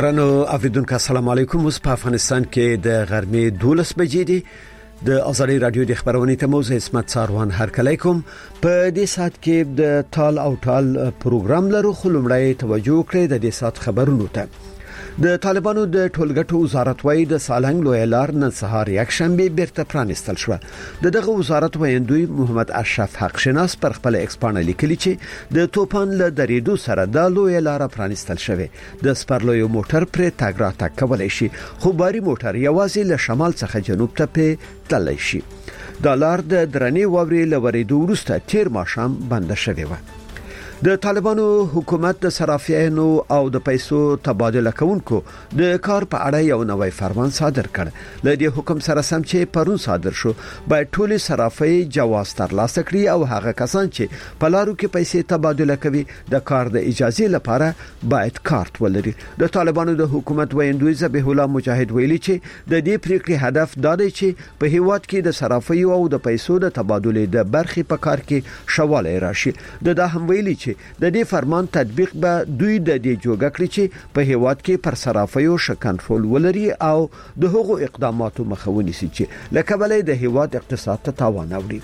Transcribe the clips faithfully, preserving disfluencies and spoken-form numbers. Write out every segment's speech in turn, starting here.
ګرانو اوریدونکو السلام علیکم. اوس په افغانستان کې د غرمې دولس بجې دي. د ازادي رادیو د خبرونې ته موزه اسمت ساروان هرکلی کوم. په دې سات کې د ټال او ټال پروګرام لرو، خو لومړی توجه کړئ د دې سات خبرونو ته. د طالبانو د ټولګټو وزارت وايي د سالنګ لوی لار نن سهار یک شنبه بیرته پرانستل شو. د دغه وزارت ویندوی محمد اشرف حق شناس پر خپل ایکسپانه لیکلي چې د توپان له درېدو سره د لوی لار پرانستل شوه. د سپرلوی موټر پر تاګ را تاګ کولای شي، خو باري موټر یوازې له شمال څخه جنوب ته په تللی شي. د لار د درنې ووري لورېدو وروسته تیر ماښام بند شوی و. د طالبانو حکومت د صرافیانو او د پیسو تبادله کوونکو د کار په اړه یو نوی فرمان صادر کړ. د دې حکم سره سم چې پرون صادر شو، باید ټول صرافي جواز ترلاسه کړي او هغه کسان چې په لارو کې پیسې تبادله کوي د کار د اجازه لپاره باید کارت ولري. د طالبانو د حکومت ویندوی ذبیح الله مجاهد ویلي چې د دې پریکړې هدف دا دی چې په هیواد کې د صرافي او د پیسو د تبادله د برخې په کار کې شواله راشي. د دا هم ویلي چې د دې فرمان تطبیق به دوی د دې جوګه کړی چې په هیواد کې پر صرافیو ش کنټرول ولري او د هغو اقداماتو مخه ونیسي چې لکه بلې د هیواد اقتصاد ته تاوان اوري.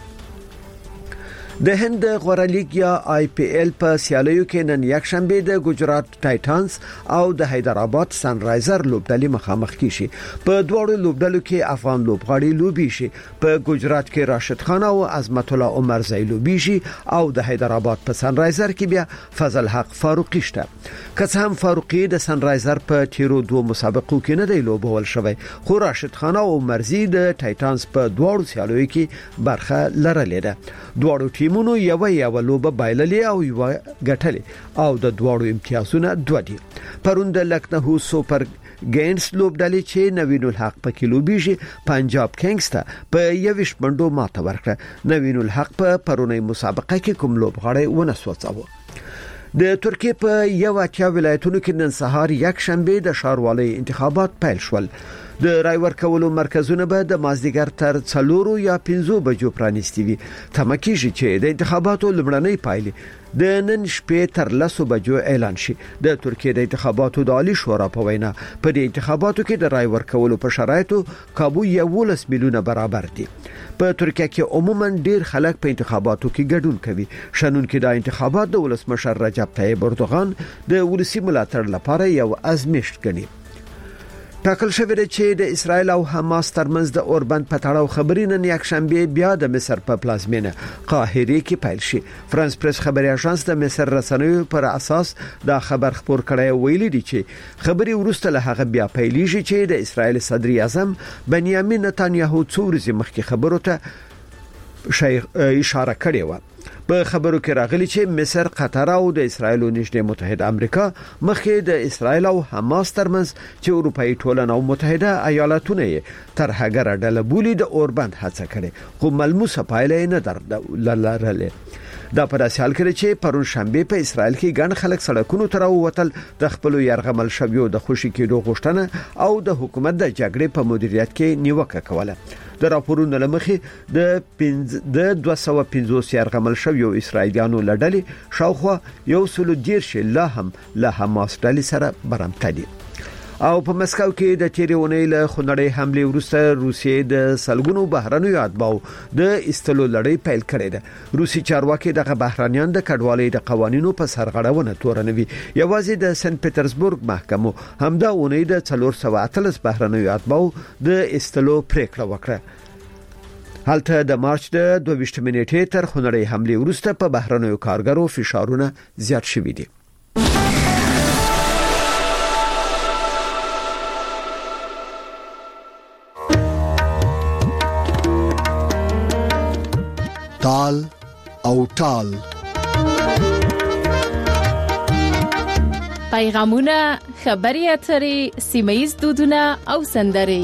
د هند غوړه لیګ یا آی پی ایل په سیالیو کې نن یک شنبه د ګجرات ټایټانز او د حیدرآباد سن رایزر لوبډلې مخامخ کیشي. په دوړو لوبډلو کې افغان لوبغاړي لوبي شي. په ګجرات کې راشد خان او عظمت الله عمر زئی لوبي شي او د حیدرآباد په سن رایزر کې بیا فضل حق فاروقی شته. که هم فاروقی د سن رایزر په تیرو دوه مسابقو کې نه دی لوبول شوی، خو راشد خان او عمر زئی د ټایټانز په دوړو سیالیو کې برخه لرلې ده. دوړو مونو یو یو لوبه بایللې او یو غټلې او د دواړو امتیازونه دوه دي. پرون د لکنهو سوپر ګینز لوبډلې چې نوین الحق په کیلوبیجی پنجاب کینګز ته په یوش منډو ماته ورکړه. نوین الحق په پرونی مسابقه کې کوم لوبغاړی ونه سوځاوه. د ترکیه په یو اتیا ولایتونو کې نن سهار یک شنبه د ښاروالۍ انتخابات پیل شول. د رای ورکولو مرکزونه به د مازدیګر تر څلورو یا پنځو بجو پرانیستي وي. تمکیږي چې د انتخاباتو لومړنۍ پایلې د نن شپې تر لسو بجو اعلان شي. د ترکیه د انتخاباتو د عالی شورا په وینا په دې انتخاباتو کې د رای ورکولو په شرایطو کابو یولس میلیونه برابر دي. په ترکیه کې عموما ډیر خلک په انتخاباتو کې ګډون کوي. شنن کې د انتخابات د ولسمشر رجب طیب اردوغان د ولسی ملاتړ لپاره یو ازمېشت ګڼي. ټاکل شوی دی چې د اسرایل او حماس ترمنځ د اوربند په تړاو خبرې نن یک شنبه بیا د مصر په پلازمینه قاهره کې پیل شي. فرانس پریس خبري اژانس د مصر رسنیو پر اساس دا خبر خبر کړی ویلي دی چې خبري ورسته له هغه بیا پیلېږي چې د اسرایل صدر اعظم بنیامین نتانیاهو څو ورځې مخکې خبرو ته اشاره کړې و. په خبرو کې راغلي چې مصر، قطر او د اسرایل او نږدې متحده امریکا مخکې د اسرایل او حماس ترمنځ چې اروپאי ټولنه او متحده ایالاتونه تر هغه ډله بولی د اوربند هڅه کړي، خو ملموسه پایله نه درلودله. دا په داسې حال کې چې پرون شنبه په اسرایل کې ګڼ خلک سړکونو ته راووتل د خپل يرغمل شویو د خوشي کېدو غوښتنه او د حکومت د جګړې په مدیریت کې نیوکه کوله. د راپورونو لمخې د د دوه سوه پنځوس يرغمل شویو اسرایلیانو لړلې شاوخوا یو سل دیرش لا هم له حماس ډلې سره برابر دي. او په مسکو کې د تیریونې له خنړې حمله وروسته روسیې د سلګونو بهرنیو اتباو د استلو لړۍ پیل کړې ده. روسي چارواکي دغه بهرانيان د کډوالۍ د قوانینو په سرغړونه تورنوي. یوازې د سنت پټرزبورګ محکمو همدا اونۍ د څلور سوه اتلس بهرنیو اتباو د استلو پریکړه وکړه. هلته د مارچ د دوه ویشتمې نیټې تر خنړې حمله وروسته په بهرنیو کارګرو فشارونه زیات شوي دي. ټال او ټال پیغامونه، خبري اترې، سیمه‌ییز دودونه او سندرې.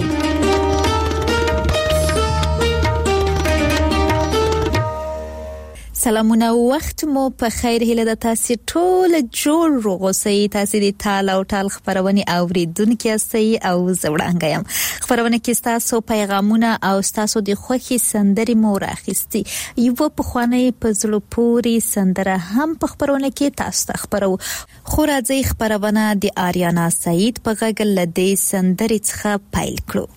سلامونه وخت مو په خیر هیله د تاسو ټول جوړ روغوسئ. تاسو د تال او ټال خبرونه اوریدونکو یاستئ او زوړانګ یم. خبرونه کې تاسو پیغامونه او تاسو د خوخي سندري مو راخستي. یو په خوانه په زلو پوری سندره هم په خبرونه کې تاسو خبرو. خو راځي خبرونه د آریانا سعید په غږ لدې سندري څخه پیل کړو.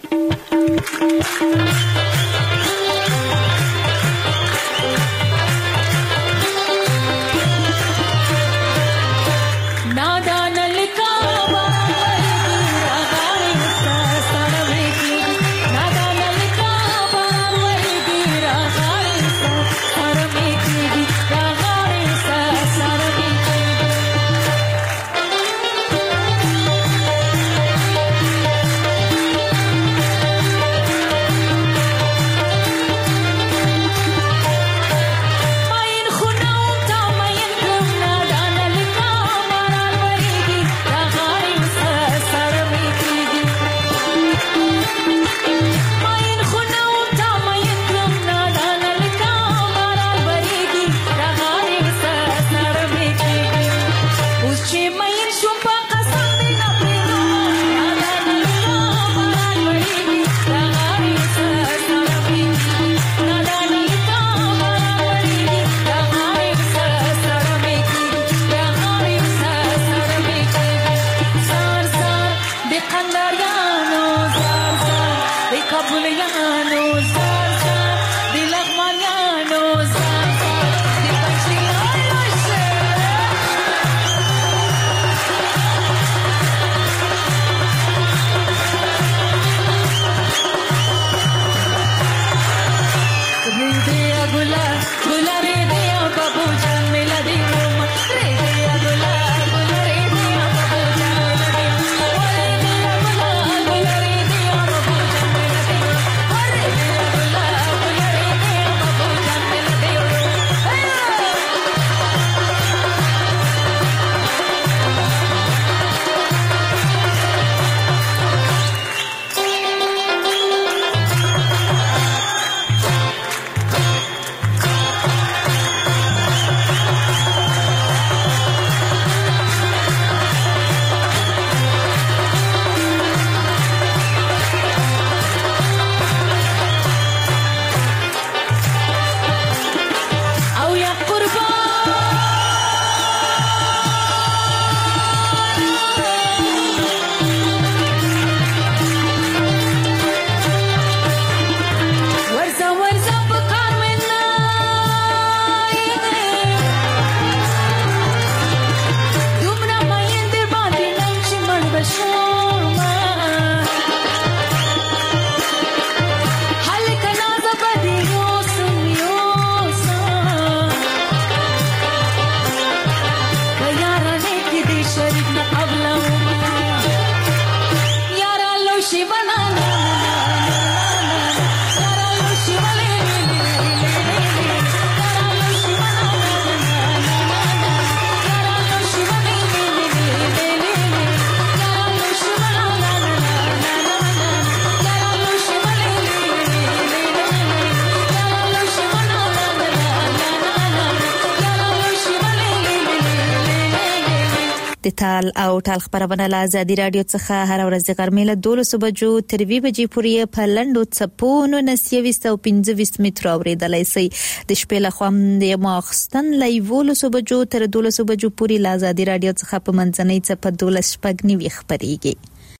د تال او ټال خبرونه له ازادي رادیو څخه هر ورځ غرمې له دولس بجو تر وی بجې پورې په لندو چپونو نسیويست او پنځه متر اوریدلای شي. د شپې له خوا د ماخستن لایوولو بجو تر دولس بجو پورې له ازادي رادیو څخه په منځنۍ چپ دولس شپږ نیوي خبريږي.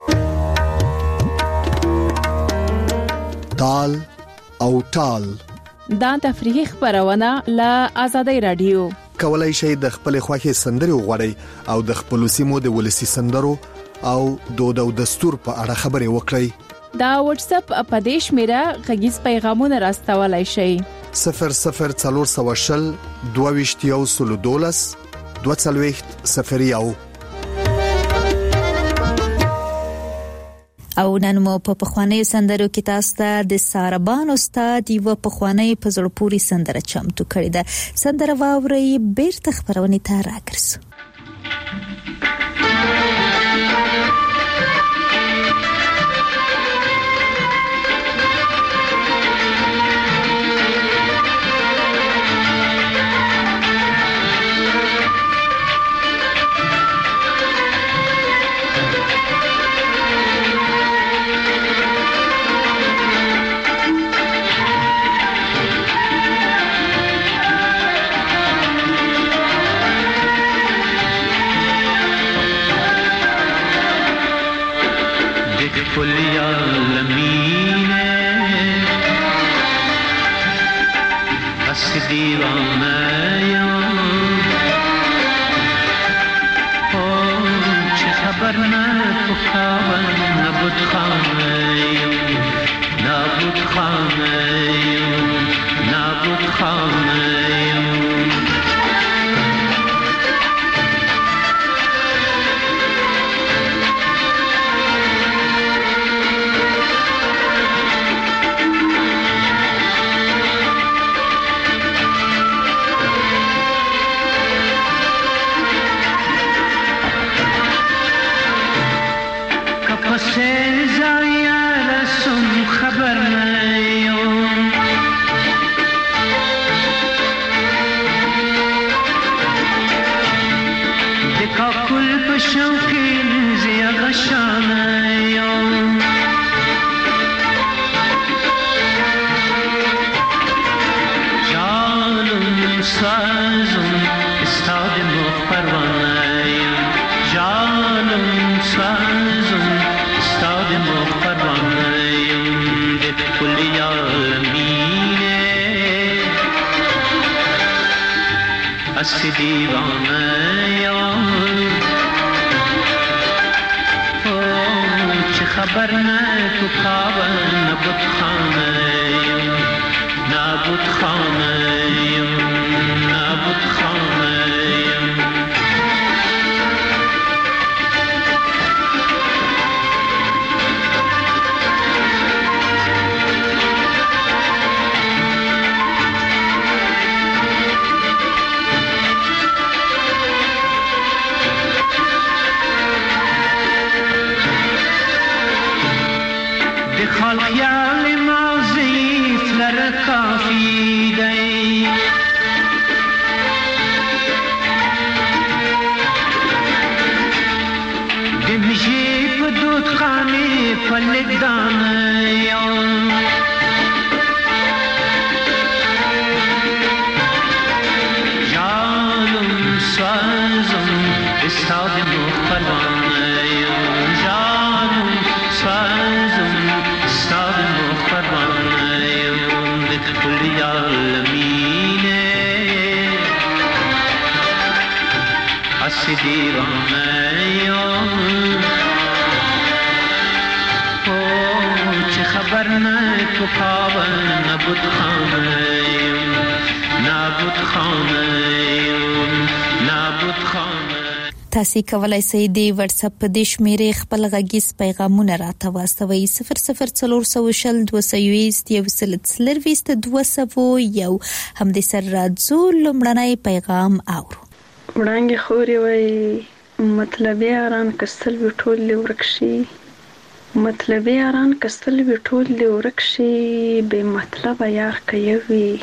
تال او ټال دا تفریحي خبرونه له ازادي رادیو. کولای شئ د خپل خوښي سندري وغوړئ او د خپل سیمو د ولسی سندرو او دود او دستور په اړه خبرې وکړئ. دا واتس اپ اپدیش میرا غږیز پیغامونه راستولای شئ. صفر صفر څلور سوه شل دوه ویشت یو سل دولس دوه څلوېښت صفر یو. او نن مو په پخواني سندرو کې تاسو ته د ساربان استاد یو پخواني په زړه پوری سندره چمتو کړی ده. سندره واوري بیرته خبرونه ته راګرځو. بس دیوانه چه خبر نه تو کابن نبود خانه نبود خانه نبود خانه بس دیوانه چه خبر نه تو کابن نبود خانه نبود خانه نبود خانه خیال ماضی فلر کافی دی دمشی پدود خانی فلک دانه جانم سازم استاد مخبرانه جانم سازم استاد مخبرانه لكل عالمینه حس دیوانه چه خبر نه تو کابن نبود خانه نبود خانه نبود خانه. تاسو کولای شئ د واتس اپ د شمیرې خپل غږیز پیغامونه راته واستوي صفر صفر څلور سوه شل دوه سوه یوست یو سل څلرويست دوه سوه یو هم د سر راځو لمړنی پیغام اورو. وړاندې خوري وای مطلبي اران کسل وټول لورکشي مطلبي اران کسل وټول لورکشي به مطلب یار کوي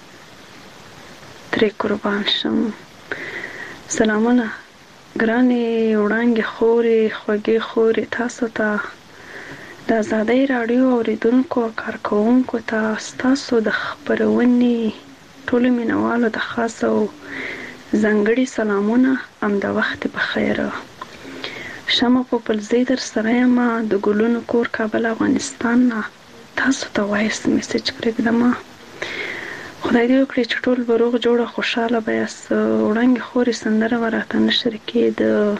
تر قربان شم. سلامونه ګرانې وړاندې خوري خوږې خوري تاسو ته د آزادۍ رادیو اوریدونکو او کارکوونکو ته ستاسو د خبرونې ټولو مینوالو د خاص او ځانګړي سلامونه هم د وخت په خیر. شمه په پلزی در سره یم د ګلونو کور کابل افغانستان نه تاسو ته وایس میسج پرېږدم. خدای دې وکړي چې ټول به روغ جوړه خوشاله به یاست. وړاندې خوري سندره به راته نشر کړي د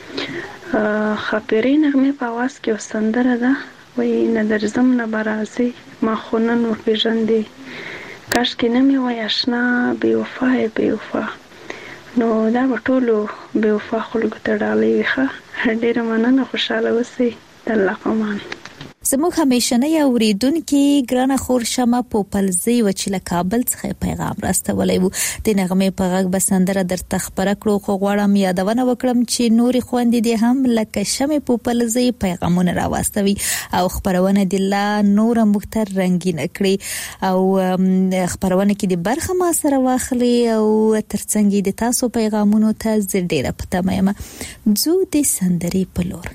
خاپیرۍ نغمې په اواز کې یو سندره ده وایي نه درځم نه به راځې ما خو نن وپېژندې کاشکې نه مې وایي اشنا بې وفا یې بې وفا. نو دا به ټولو بې وفا خلکو ته ډالۍ وي. ښه ډېره مننه خوشاله اوسئ د الله په امان. زموږ همیشنی اوریدونکي ګرانه خور شمه په پلزی و چې له کابل څخه پیغام راستولی وو. د نغمې په غږ به سندره درته خبره کړو خو غواړم یادونه وکړم چې نورې خوندې دې هم لکه شمې په پلزی پیغامونه راواستوي او خبرونه د لا نور مختر رنگین کړي او خبرونه کې د برخه ما سره واخلي او ترڅنګ د تاسو پیغامونو ته زه ډیره پته یم. زو د سندرې په لور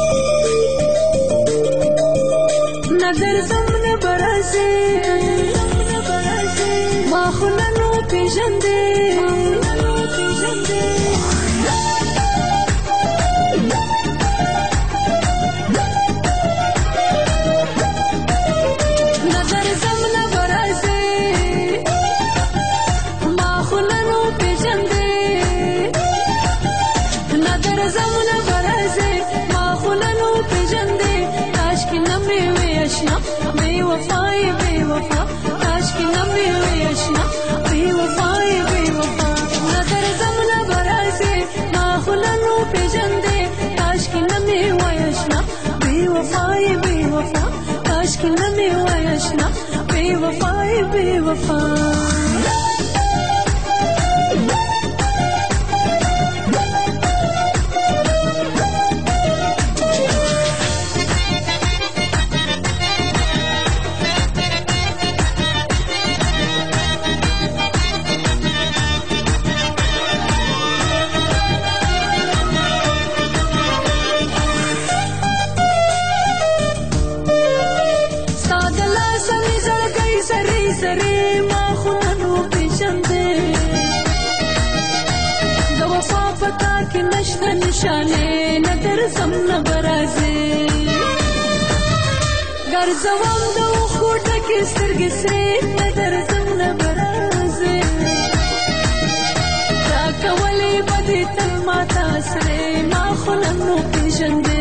نظر زمن برازي وفای بے وفا نشانه ندر زم نبرازه گرزوام دو خوٹه کې سترګې سرې ندر زم نبرازه تا کولی بدی تل ماتا سره ما خلنو پیژنده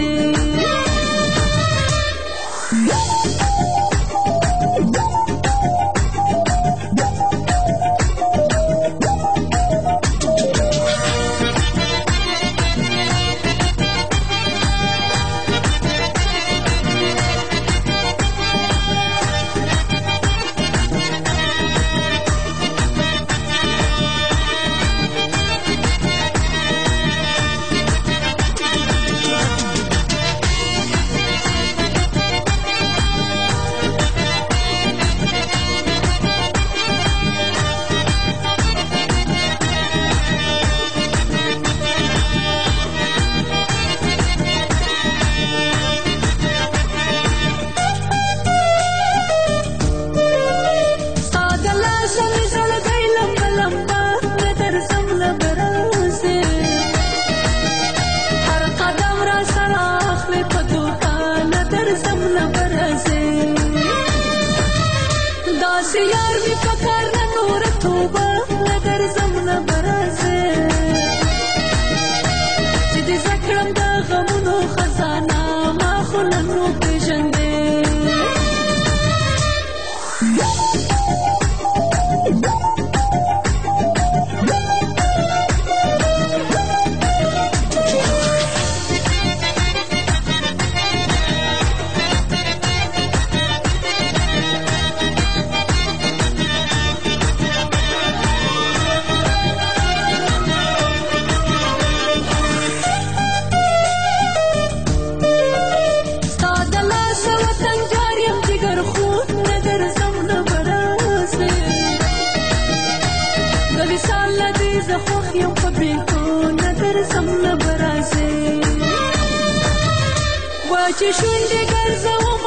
چې شونډې ګرځوم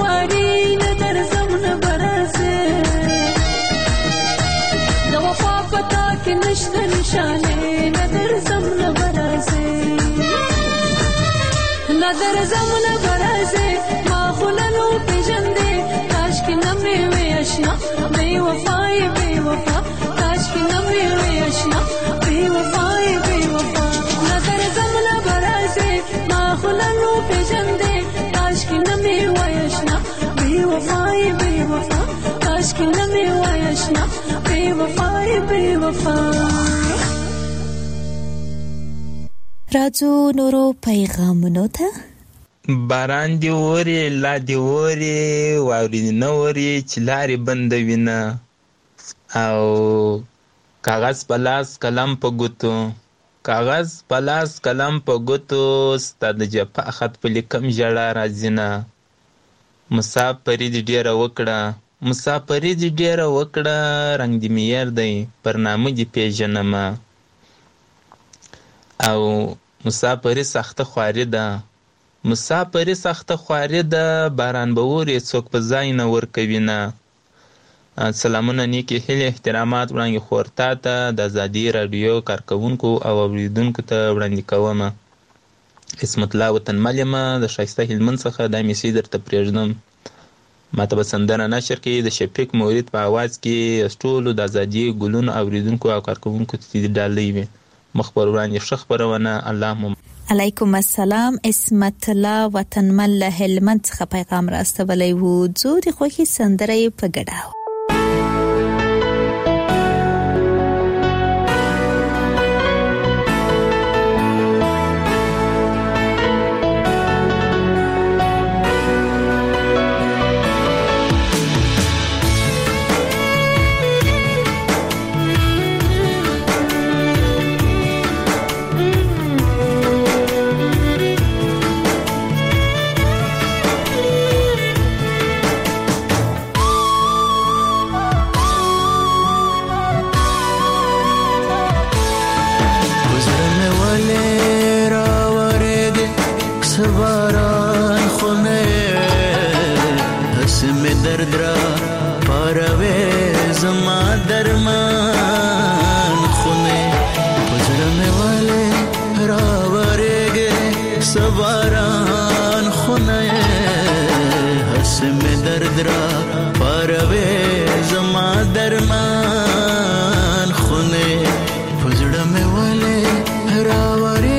چواري نه درځم نه برازه د وفا پتا کې نشته نشانه نه درځم نه برازه نه درځم نه برازه ما خلنو پیژندې کاش کې نه مې وې آشنا بې وفای بې وفا کاش کې نه مې وې آشنا بې وفای بې وفا نه درځم نه برازه ما خلنو پیژندې نمی وایشنا بی وفای بی وفا کاش کی نمی وایشنا بی وفای بی وفا راځو نورو پیغامونو ته باران دی وری لا دی وری واوري نوري چلاري بندوینه او کاغذ پلاس کلم په ګوتو کاغذ پلاس کلم په ګوتو ستاد جپا خط په لیکم جړه راځینه مسافری دی ډیره وکړه مسافری دی ډیره وکړه رنگ دی میر دی پرنامه دی پیژنم او مسافری سخت خواري ده مسافری سخت خواري ده باران به ووري څوک په ځای نه ور کوي نه سلامونه نیکی هیله احترامات وړاندې خورتا ته د ازادي رادیو کارکونکو او اوریدونکو ته وړاندې کوم اسمت الله وطن ملما د شایسته هلمند څخه د میسي درته پرېږدم ماته به سندره نشر کې د شفیق مورید په आवाज کې ټولو د ازادي ګلونو اوریدونکو او کارکونکو ته ډالۍ وي مخبر وړاندې ښه خبرونه اللهم علیکم السلام اسمت الله وطن مل هلمند څخه پیغام راستولی وو زه د خوښي سندره په ګډاو سباران خونه حسم درد را پاروي زما درمان خونه پزړه مې والے راورېږي سباران خونه حسم درد را پاروي زما درمان خونه پزړه مې والے راورېږي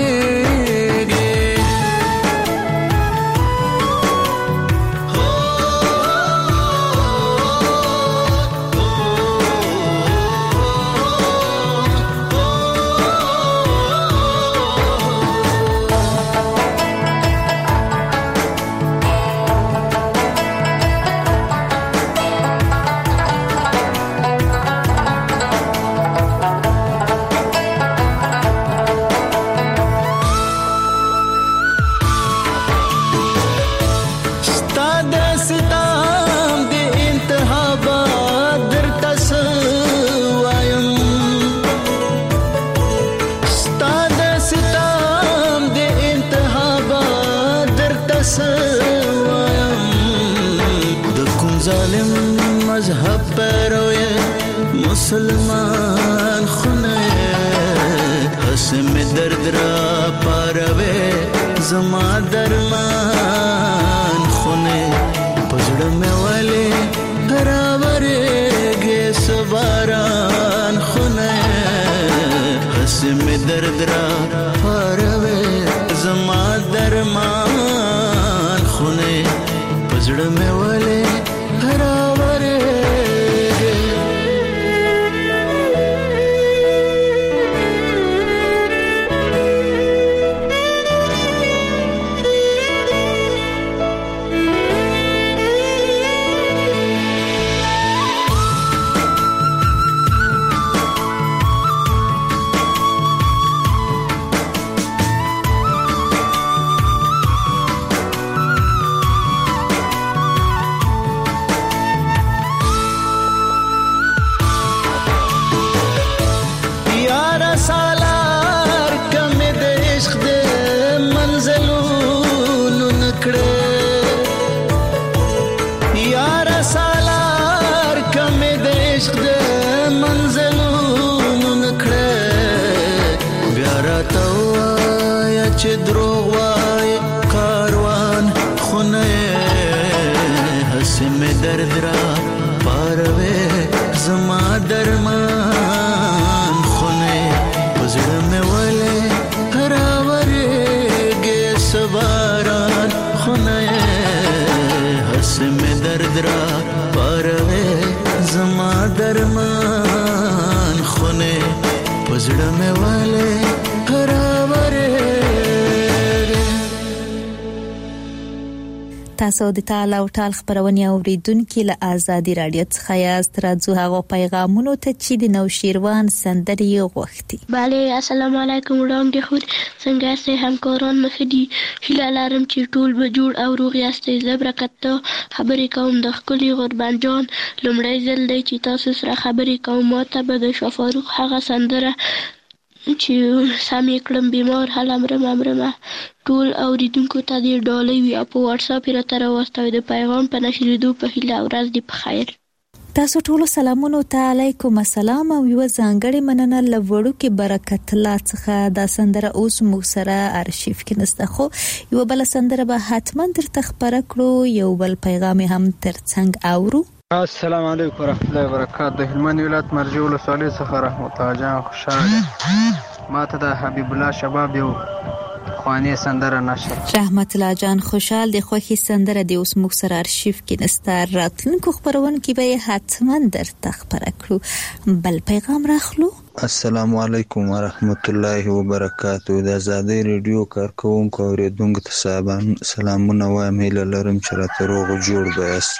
مسلمان خونه حسم درد را پاروي زما درمان خونه پزړه مې والے راورېږي سباران خونه حسم درد را پاروي زما درمان خونه پزړه مې والے چې دروغ وای کاروان خونه حسم درد را پاروي زما درمان خونه پزړه مې والے راورېږي سباران خونه حسم درد را پاروي زما درمان خونه پزړه مې والے تاسو د تعالی او ټال خبرونه اوریدونکو له آزادي رادیو څخه یاست. راځو هغه پیغامونو ته چې د نوشیروان سندري غوښتي. bale السلام علیکم وړاندې خو څنګه سه همکاران مخدي هله لارم چې ټول به جوړ او روغ یاستئ. زبرکته خبرې کوم د خپل قربان جان لمړی ځل دی چې تاسو سره خبرې کوم. ماته به د شفاروق هغه سندره چې سمې کړم بیمار هله مرمه مرمه ټول اوریدونکو ته دې ډالۍ وي او په واتس اپ راته راواستوي. د پیغام په نشریدو په هیله ورځ دې په خیر. تاسو ټول سلامونه علیکم السلام او یو ځانګړي مننه لوړو کې برکت الله څخه دا سندره اوس موږ سره ارشیف کې نسته خو یو بل سندره به حتما درته خبره کړو. یو بل پیغام هم ترڅنګ اورو. السلام علیکم ورحمۃ اللہ وبرکاتہ. د هلمند ولایت مرجع ولسوالۍ څخه رحمت الله جان خوشاله ماته د حبیب الله شباب یو خواني سندره نشر. رحمت الله جان خوشحال د خوخي سندره د اوس موږ سره ارشیف کې نسته. راتلونکو خبرونه کې به حتما درته خبره کړو. بل پیغام راخلو. السلام علیکم ورحمت الله وبرکاتہ. د آزادۍ رادیو کارکونکو اوریدونکو ته سلامونه وایم. هیله لرم چې راته روغ جوړ بیاست.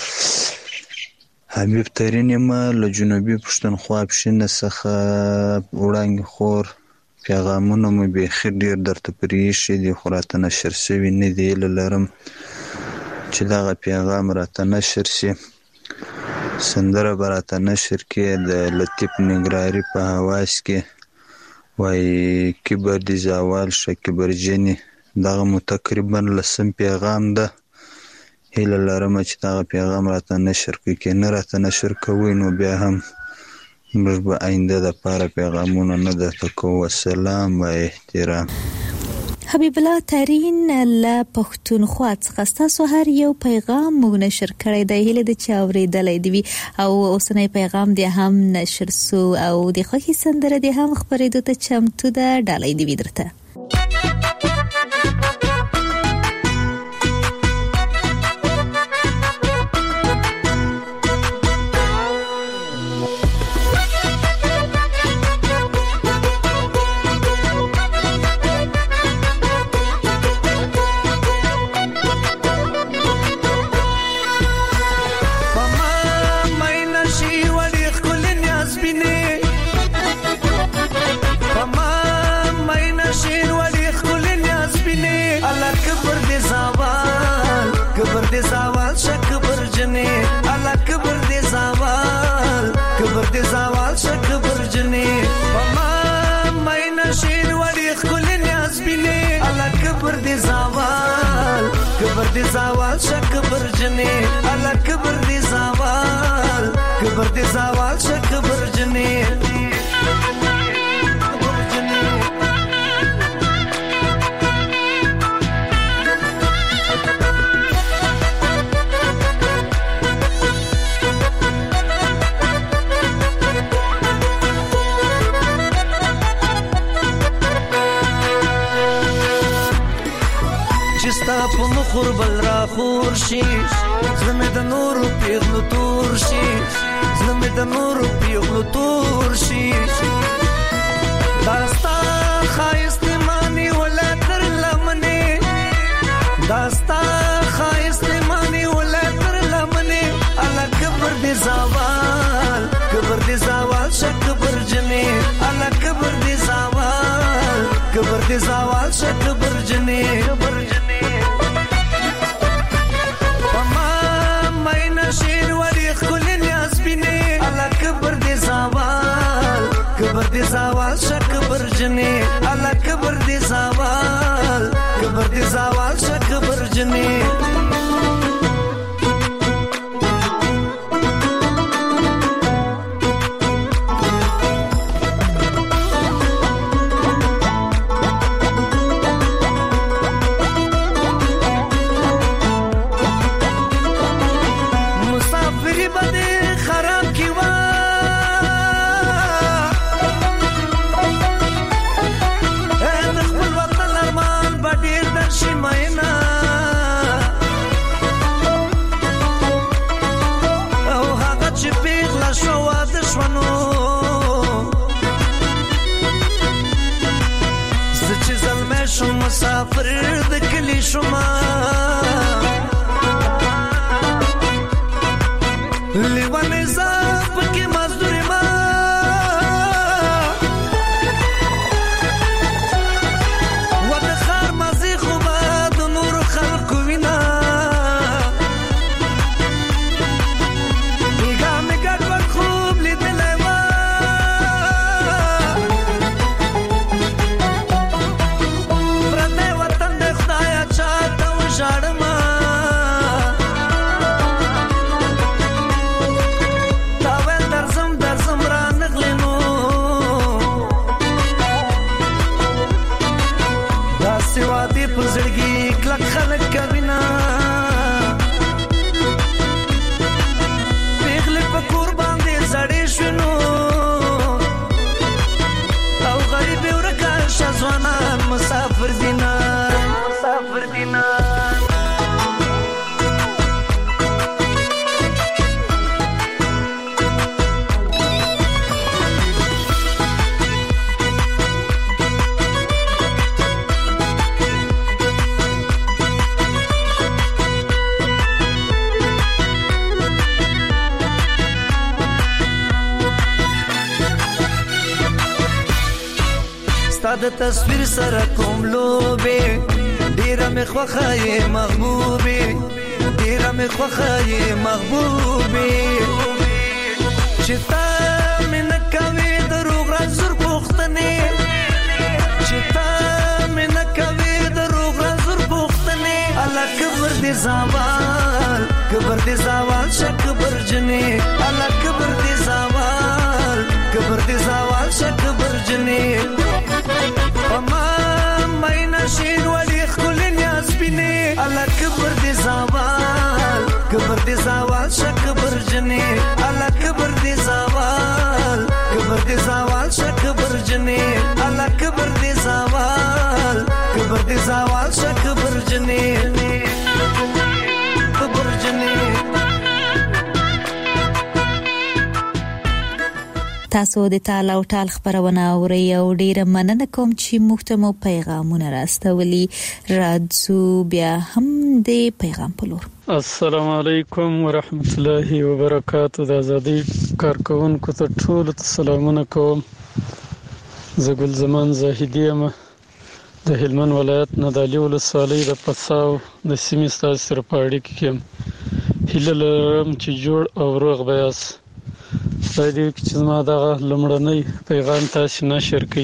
حبیب ترین ما له جنوبي پښتونخوا پښینه څخه وړاندې خور پیغامونه مې بیخي ډېر درته پرېښي دي خو راته نشر شوي نه دي. هیله لرم چې دغه پیغام راته نشر شي. سندره به راته نشر کې د لطیف نګراري په حواس کې وایي کبر دې زوال شه کبرجنې دغه مو تقریبا لسم پیغام ده. هیله لرم چې دغه پیغام راته نشر کړي، که نه راته نشر کوي نو بیا هم موږ به آینده دپاره پیغامونه نه درته کوو. سلام و احترام. حبیب الله ترین له پښتونخوا څخه ستاسو هر یو پیغام مو نشر کړی دی، هیله ده چې اورېدلی دې وي او اوسنی پیغام دې هم نشر سو او د خوښې سندره دې هم خپرېدو ته چمتو ده. ډالۍ دې وي درته. دی زوال شک برجنی الا کبر دی زوال کبر دی زوال شک برجنی په مخور بل را خور شي زمه د نور پیغلو تور شي زمه د نور پیغلو تور شي داستا خایست مانی ولا تر لمنه داستا خایست مانی ولا تر لمنه الا کبر دی زوال کبر دی زوال شک برجنی الا کبر دی زوال کبر دی زوال شک برجنی برجنی کبر دی زوال کبر دی زوال شک برجنی الا کبر دی زوال کبر دی زوال شک برجنی مسافری بده خراب کی مسافر د کلی شما لیوانه زاب کی مزدور ما ود خار مزي خو باد نور خلق وینا میګه میګه ور خوب لیدلای وا پزړګي کلک خلک کوینا پیغله په قربان دي زړې شنو او غریب ورکا شزوانان مسافر دینا مسافر دینا د تصویر سره کوم لوبه ډیره مې خوخه محبوبه ډیره مې خوخه محبوبه چې تا مې نه کوي دروغ را زر پوښتنه چې تا مې نه کوي دروغ را دې زوال کبر دې زوال شکبر جنې الله کبر دې زوال کبر دې زوال شکبر جنې پما ماینا شین ولی خل نیاز بینه الله کبر دې زوال کبر دې زوال شکبر جنې الله کبر دې زوال کبر دې زوال شکبر جنې الله کبر دې زوال کبر دې زوال شکبر جنې کبر جنې تاسو د تال او ټال خبرونه اورئ او ډیره مننه کوم چې موږ ته مو پیغامونه راستولي راځو بیا هم د پیغام په لور. السلام علیکم ورحمت الله وبرکاتہ. د ازادي کارکونکو ته ټول سلامونه کوم. زه ګل زمان زاهدی یم د هلمند ولایت ندالي ولسوالۍ د پساو د سیمې ستاسو سره په اړیکه کې یم. هیله لرم چې جوړ او روغ به یاست. خدای دې وکړي چې زما دغه لومړنی پیغام تاسو نشر کړئ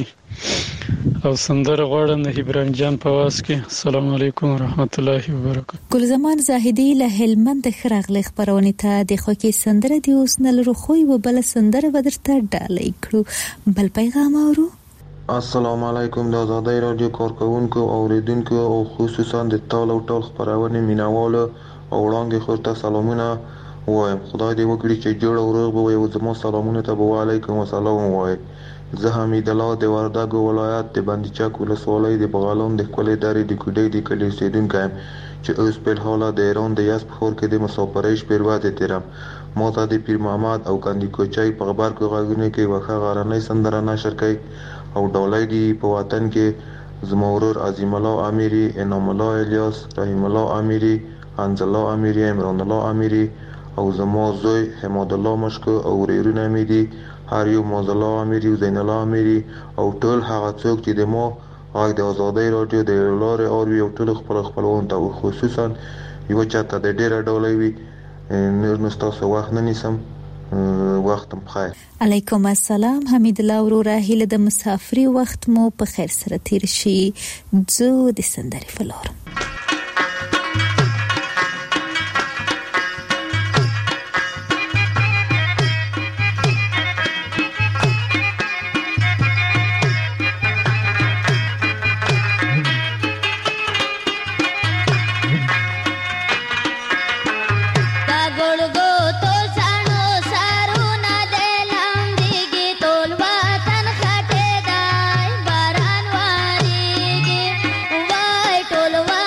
او سندره غواړم د ابراهیم جان په واس کې. السلام علیکم ورحمت الله وبرکاتہ. ګل زمان زاهدی له هلمند خراغلی خبرونه ته د خوکی سندره دی اوس نه لرو خو و بل سندره بدرته ډالې کړو. بل پیغام اورو. السلام علیکم د آزادۍ رادیو کارکونکو او اوریدونکو او خصوصا د ټال او ټال خبرونه مینوالو او وړاندې خورته سلامونه وایم. خدای دې وکړي چې جوړ او روغ به وي او زموږ سلامونه ته وعلیکم السلام وایم. زه حمید الله د وردګو ولایت د بندیچک ولسوالۍ د بغالان د کولې داري د کوډې د کلی اوسیدونکی یم چې اوس په حال د ایران د یاس په خور کې د مسافرۍ شپې ورځې تیرم. ما ته د پیر محمد او کندی کوچای په خبر کې غوښنه کې وخه غرانې سندره نشر کړي او ډولای دی په وطن کې زما ورور عظیم الله امیری، انعام الله الیاس، رحیم الله امیری، انزل الله امیری، عمران الله امیری او زما زوی حماد الله مشکو او وريرونه مې دي هر یو موز الله امیری او زین الله امیری او ټول هغه څوک چې د مو غږ د آزادۍ رادیو د لارې اوروي او ټول خپل خپلوان ته خصوصا یو چاته د ډیره ډولې وي نور نو تاسو وخت نه نیسم. وختم بخیر. علیکم السلام. حمید الله وروره هیله د مسافري وخت مو په خیر سره تیر شي. زه د سندري فلور Tolwa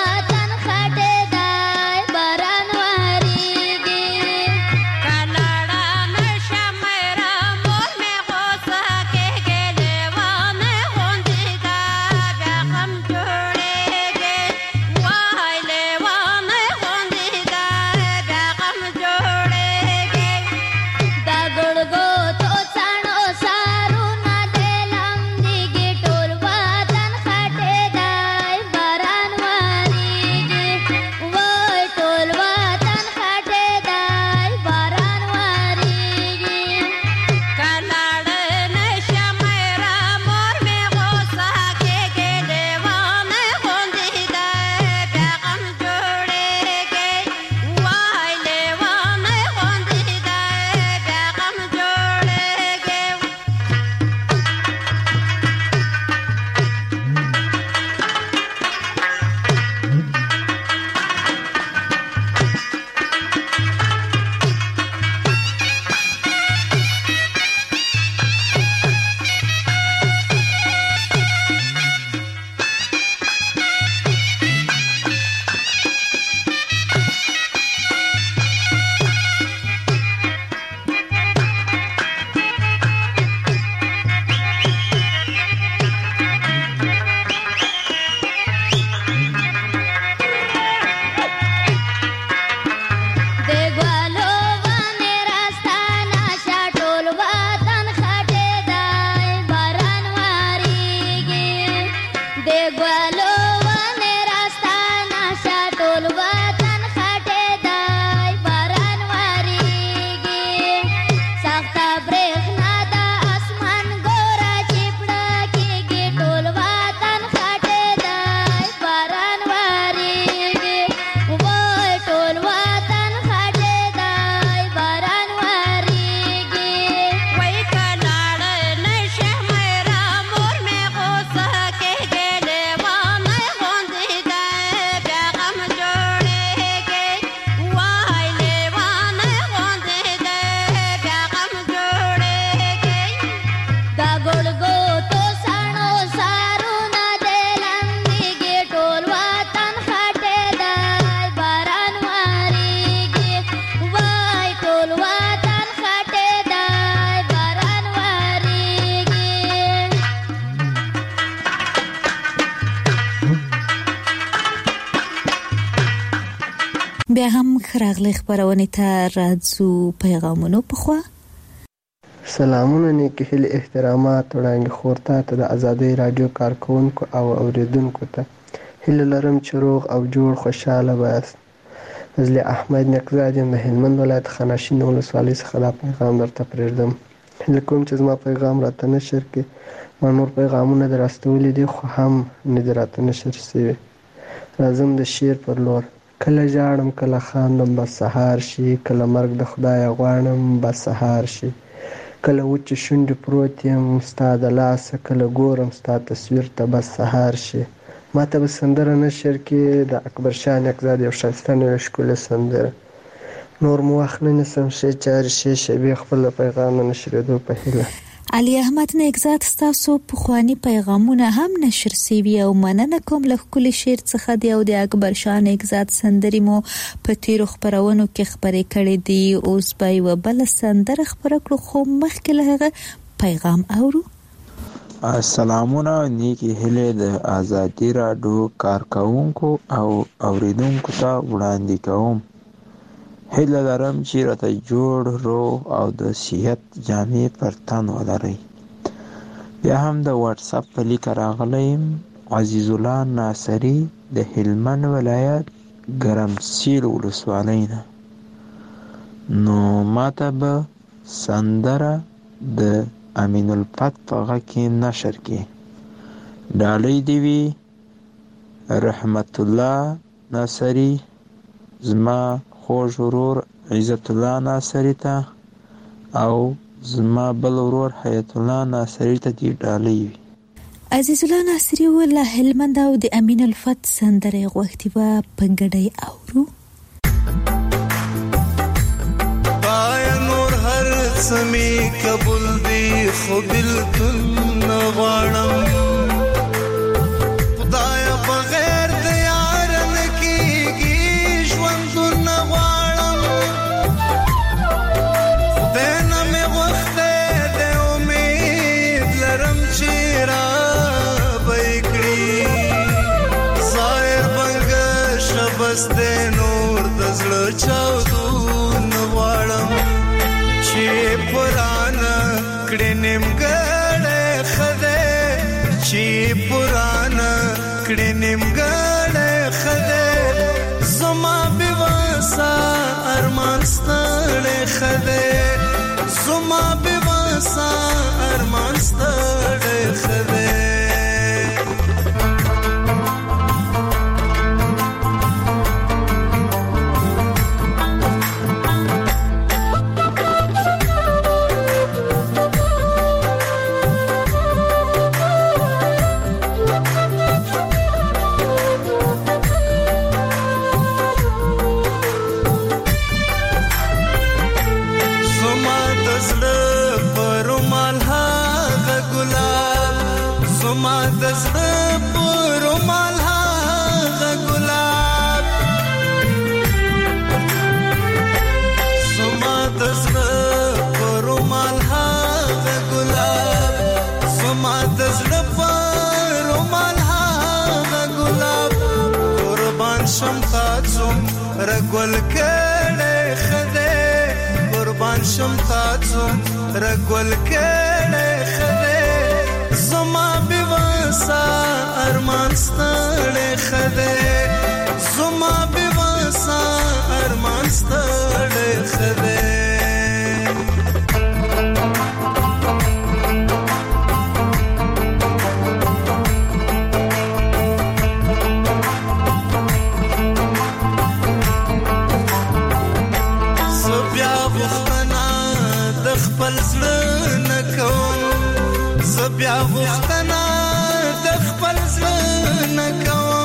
بیا هم خراغلی خبرونه ته راځو پیغامونو په خوا. سلامونه نیکی هیله احترامات وړاندې خورته ته د آزادۍ رادیو کارکونکو او اوریدونکو ته هیله لرم چې روغ او جوړ خوشاله باسي. فضل احمد نقزاد د هلمند ولایت خاناشین ولسوالۍ څخه دا پیغام درته پرېږدم. هیله کوم چې زما پیغام راته نشر کړي. ما نور پیغامونه در استولې دي خو هم نه دي راته نشر شوي. راځم د شعر پر لور. کله ژاړم کله خاندم بس سهار شي، کله مرګ د خدای غواړم بس سهار شي، کله وچ شونډې پروت یم ستا د لاسه، کله ګورم ستا تصویر ته بس سهار شي. ما ته به سندره نشر کې د اکبر شاه نقزاد یو ښایسته نوې ښکلې سندره. نور مو وخت نه نیسم، ښې چارې ښې شېبې خپل پیغام نه نشرېدو په هیله. علي احمد نقزاد ستاسو پخواني پیغامونه هم نشر سوي او مننه کوم له ښکلي شعر څخه دی او د اکبر شاه نقزاد سندرې مو په تیرو خپرونو کې خبرې کړې دي. اوس به یوه بله سندره خپره کړو خو مخکې له هغه پیغام اورو. سلامونه نیکی هیلې د آزادي راډیو کارکونکو او اوریدونکو ته وړاندې کوم. هیله لرم چې راته جوړ روغ او د صحت جامې پر تن ولرئ. بیا هم د واتس اپ په لیک راغلی یم. عزیز الله ناصري د هلمند ولایت ګرمسیر ولسوالۍ نه. نو ماته به سندره د امین الفت په غږ کې نشر کې. ډالۍ دې وي رحمت الله ناصري، زما خوږ ورور عزت الله ناصري ته او زما بل ورور حیات الله ناصري ته دې ډالۍ وي. عزیز الله ناصري ولا هلمند او د امین الفت سندره غوښتي به په ګډۍ اورو. پای نور هر سمي قبول دی خو بلکل نغواړم، خدای بغیر د یار نه کېږي ژوند نغواړم. خدای نه مې غوښتی د امید لرم چې رابه یې کړي. ظاهر بنګه شبس دی نور د زړه چاودون غواړم چې پرانه کړې نیمګړی ښه دی، چې پرانه کړې نیمګړی ښه دی. زما بېوسه ارمان ستړی ښه دی، زما بېوسه ارمان ستړی ښه دی. رګول کړه خدای قربان شم تاسو رګول کړه خدای. زما بېوسه ارمان ستړی خدای، زما بېوسه ارمان ستړی خدای. بیا غوښتنه د خپل زړه نه کوم،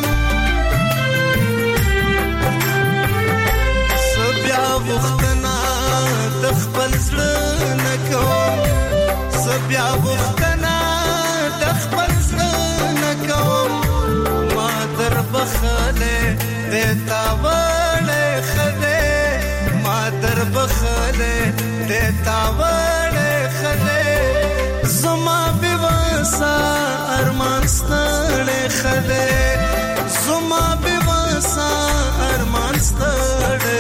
زه بیا غوښتنه د خپل زړه نه کوم، زه بیا غوښتنه د خپل زړه نه کوم. ما در بخلې د تا وړې خدای، ما در بخلې د تا وړې خدای. زما بېوسه ارمان ستړی خدای، زما بېوسه ارمان ستړی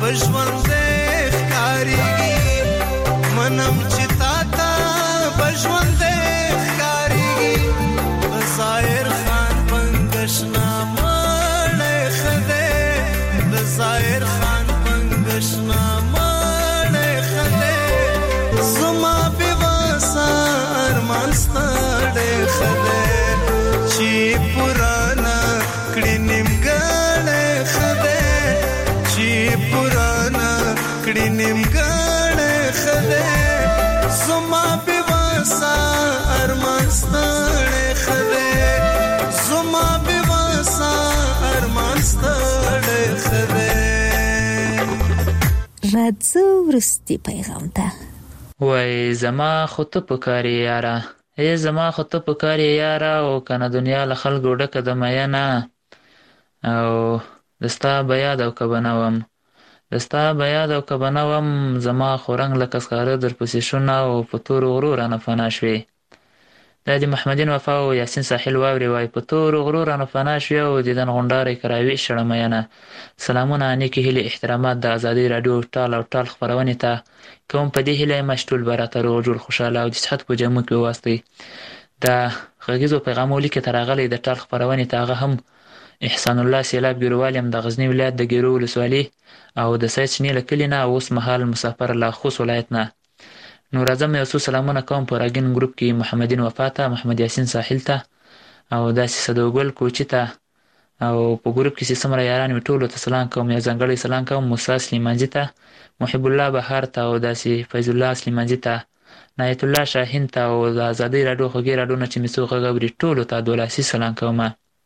بژوندې ښکاریږي منم چې تا ته بژوندې ښکاریږي ظاهر خان پنګشنا مړې خدای د ظاهر خان پنګشنا مړې خدای زما په واسار مانستړې خدای چې پرانا کړي نیمګړې خدای چې پرانا کړي نیمګړې خدای زما په واسار مانستړې خدای زما په واسار مانستړې خدای راځو ورستي پیغام ته وای زما خو ته پکاري یاره ای زما خو ته پکاري یاره او کنه دنیا له خلکو ډکه د میانه او دستا بیا د کبنوم دستا بیا د کبنوم زما خو رنگ لکه سکاره در پسې شونه او په تور غرور نه فنا شوي د دې محمدین وفا او یاسین ساحل واوري وای په تور غرور نه فنا شوي او د دن غونډارې کراوي شړمیانه سلامونه نیکی هلي احترامات د ازادي رادیو ټال او ټال خبرونه ته کوم په دې هله مشتول براته رو جوړ خوشاله او د صحت په جمع کې واسطي د غږیزو پیغامولي کې ترغلې د ټال خبرونه ته هغه هم احسان الله سیلاب ګیروالیم د غزنی ولایت د ګیرو ولسوالۍ او د سید شنی لکلینا اوس مهال مسافر لا خوص ولایت نه نور اعظم یو څو سلامونه کوم په راګین ګروپ کې محمدین وفاته محمد یاسین ساحل ته او داسې صدوګل کوچی ته او په ګروپ کې سمره یاران می ټولو ته سلام کوم یا ځنګړی سلام کوم موسی سلیمانجی ته محب الله بهار ته او داسې فیض الله سلیمانجی ته نایت الله شاهین ته او د ازادي رادیو خوږی رادیو نه چې میسو غوړي ټولو ته دولاسي سلام کوم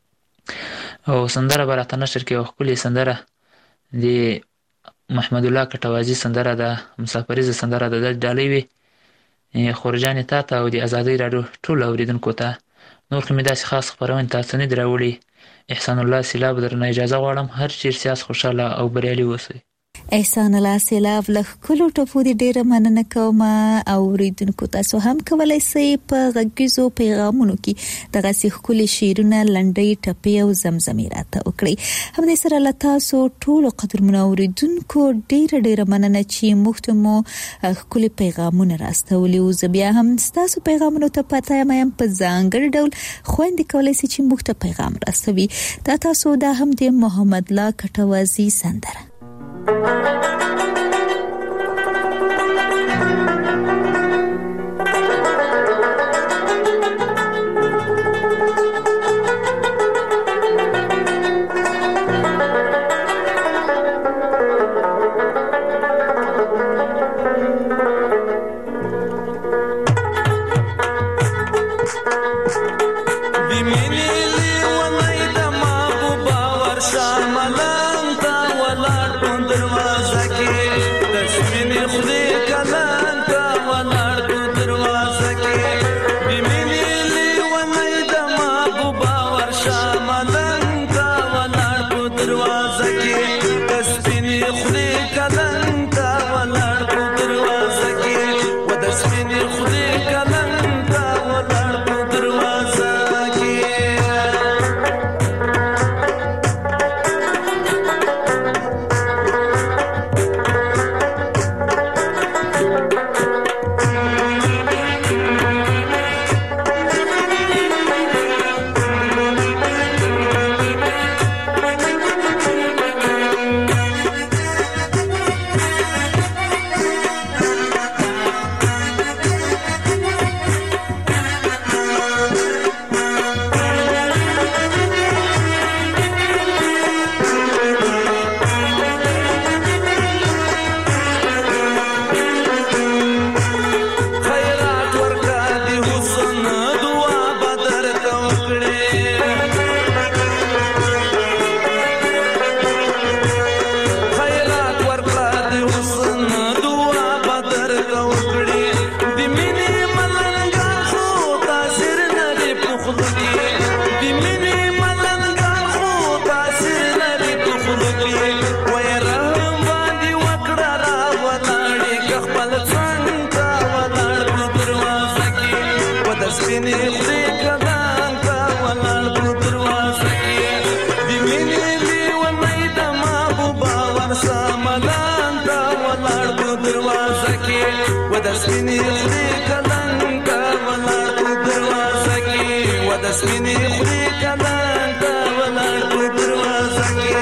او سندره براته نشر کې خپل سندره دی محمد الله کټوازی سندره ده مسافریزه سندره ده د ډالۍ وی خورجان تا ته او د ازادي رادیو ټول اوریدونکو ته نور کومه داسې خاص خبرونه تاسو نه دراوړي احسان الله سیلاب درنه اجازه غواړم هر چیر سیاس خوشاله او بریالي اوسئ احسان الله سیلاب له کلو ټفو دي ډیره مننه کوم او ریدونکو تاسو هم کولای شئ په غږیزو پیغامونو کې دغه سیخکلي شیرونه لنډۍ ټپې او زمزمې راته وکړي هم دې سره له تاسو ټول قدرمنو اوریدونکو ډیره ډیره مننه چې موږ ته مو خپل پیغامونه راستولي او بیا هم تاسو پیغامونو ته پته یم په ځانګړي ډول خويندې کولای شي چې موږ ته پیغام راستوي دا تاسو دا هم د محمد الله کټوازی سندره سپینې خولې کلنګ ولاړ په دروازه کې و د سپینې خولې کلنګ ولاړ په دروازه کې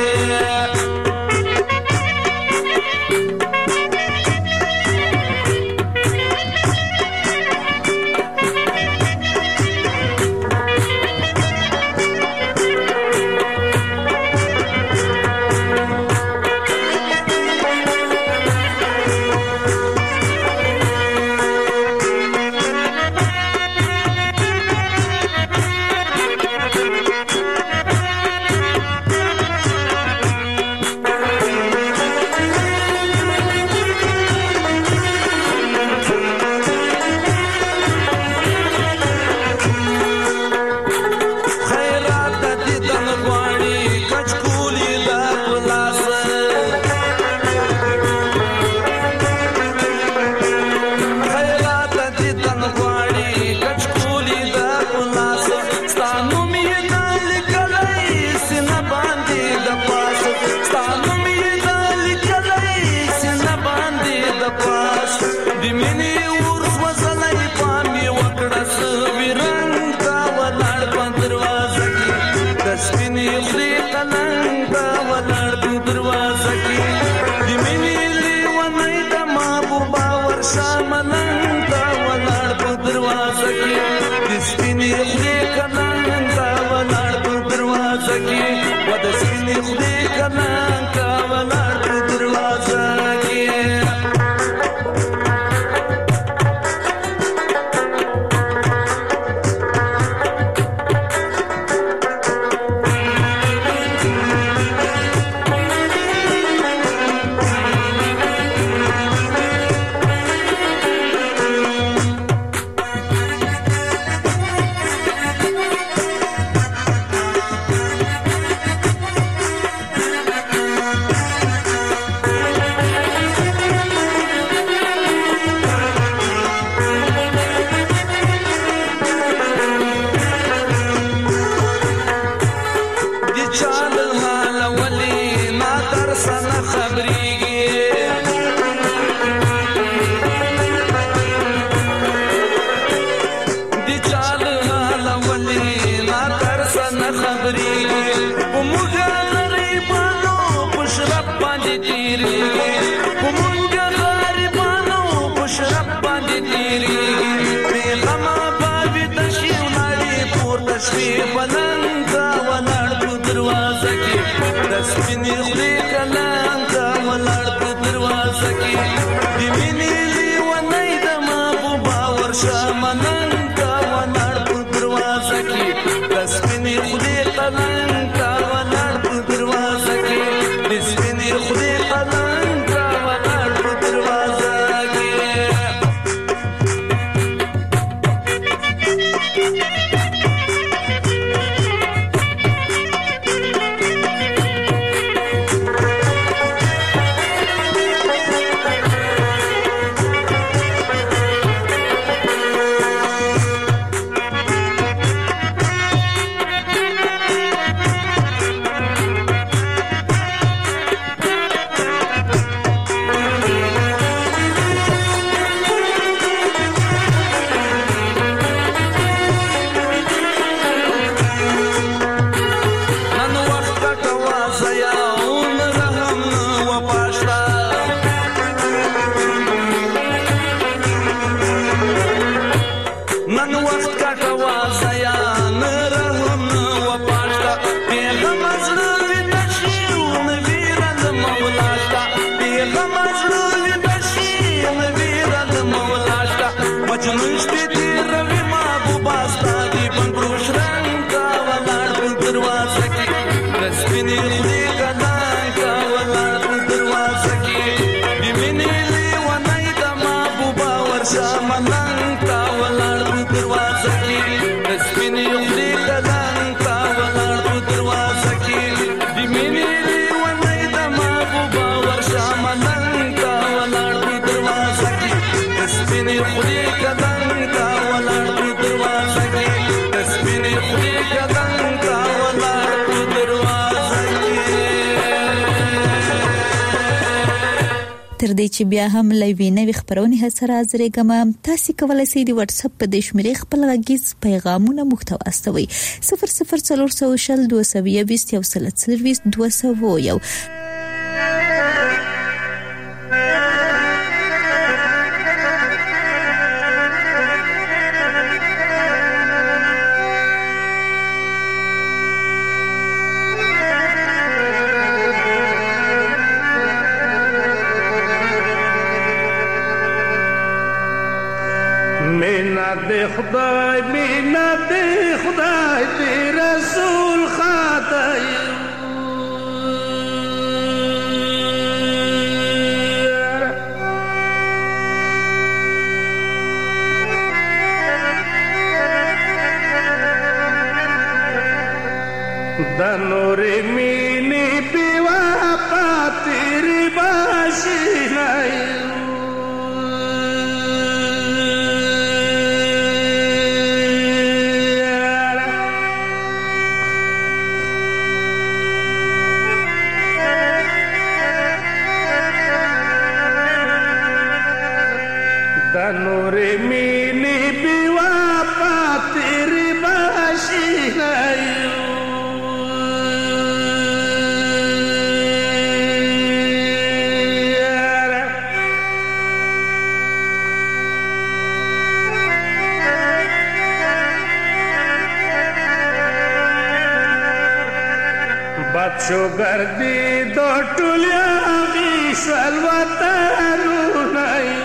تر دې چې بیا هم لوي نوې خبرونه سره حاضرېږم. تاسو کولای شئ د واتس اپ په د شمیرې خپل غږیز پیغامونه محتوا استوي صفر صفر څلور سو شل دوه سوه بیست یو سل څلوېښت دوه سوه یو. خدای مینا دې خدای دې رسول خدای د نور مینې دیوا پاتې باشي نه شوګر دې د ټولیا دې سلواتانو نایو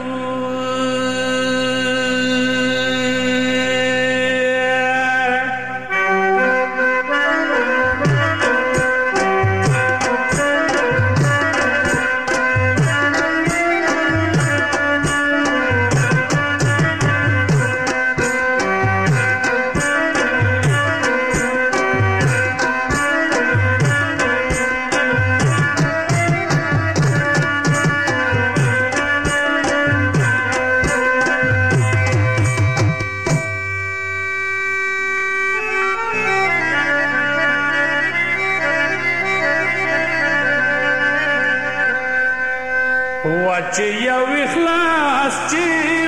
چې یو اخلاص چې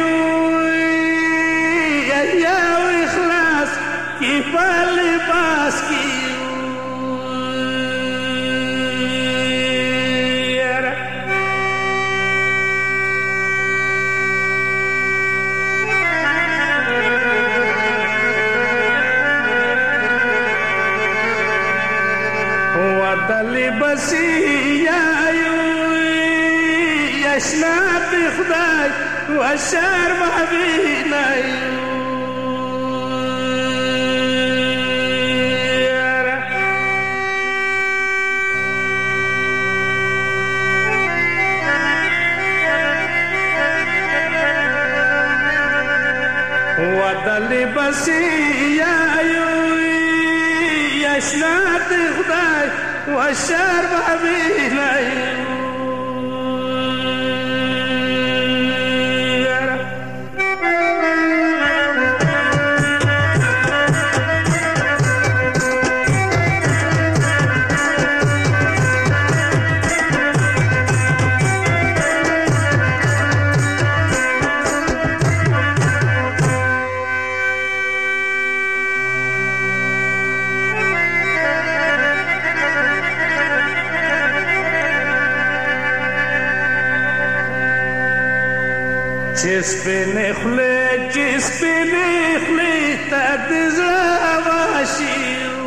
یو اخلاص کې په لباس کې ودل بسیا اشنات خدای و شرم حبینای ودل بسیا اشنات خدای و شرم حبینای جس په نخله جس په نخله تدزا واشي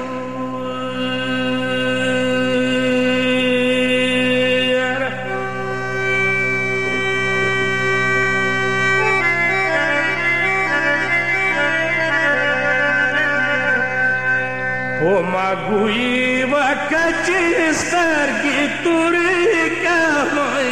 او ما ګوي وکچ سترګې تورې کمای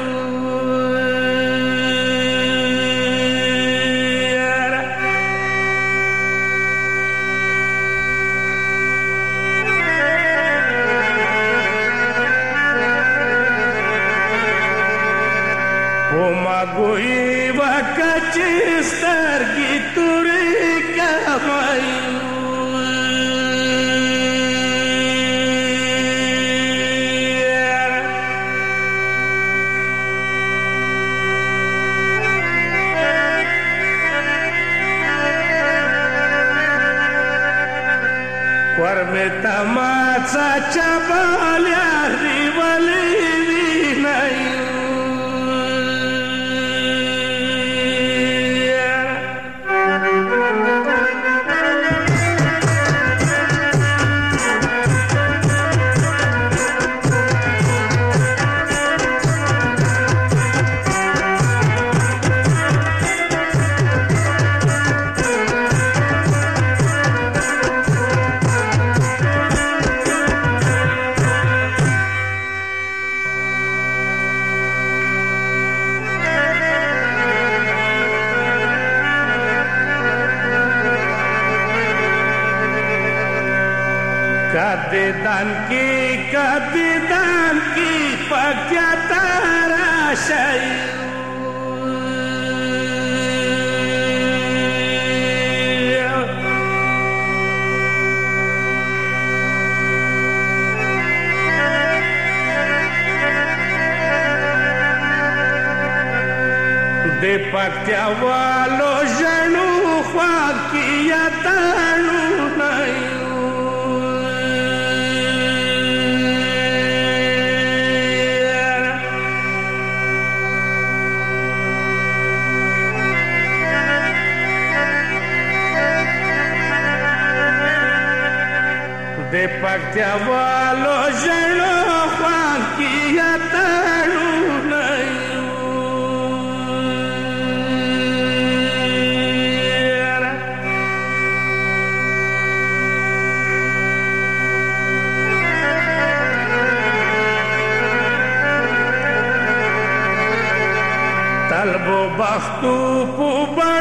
गोई वकच स्तरगी तुरी कमाई څه چبال یاري ولې وینایو कदीदान की कदीदान की पक्या तारा शय दे पक्या वालो जनू ख्वा किया तानू नहीं de pactia valo jeno juan kia tanu nayu talbo bakhtu pu